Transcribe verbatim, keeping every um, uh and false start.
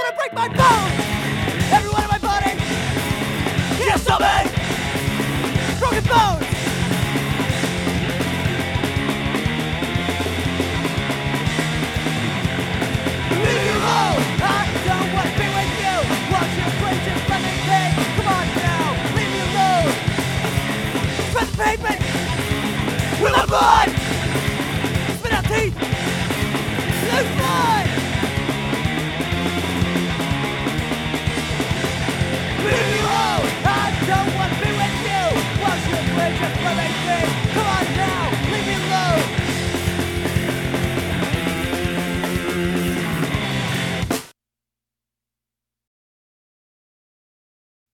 wanna break my bones. Everyone in my body. Yes, something. Broken bones.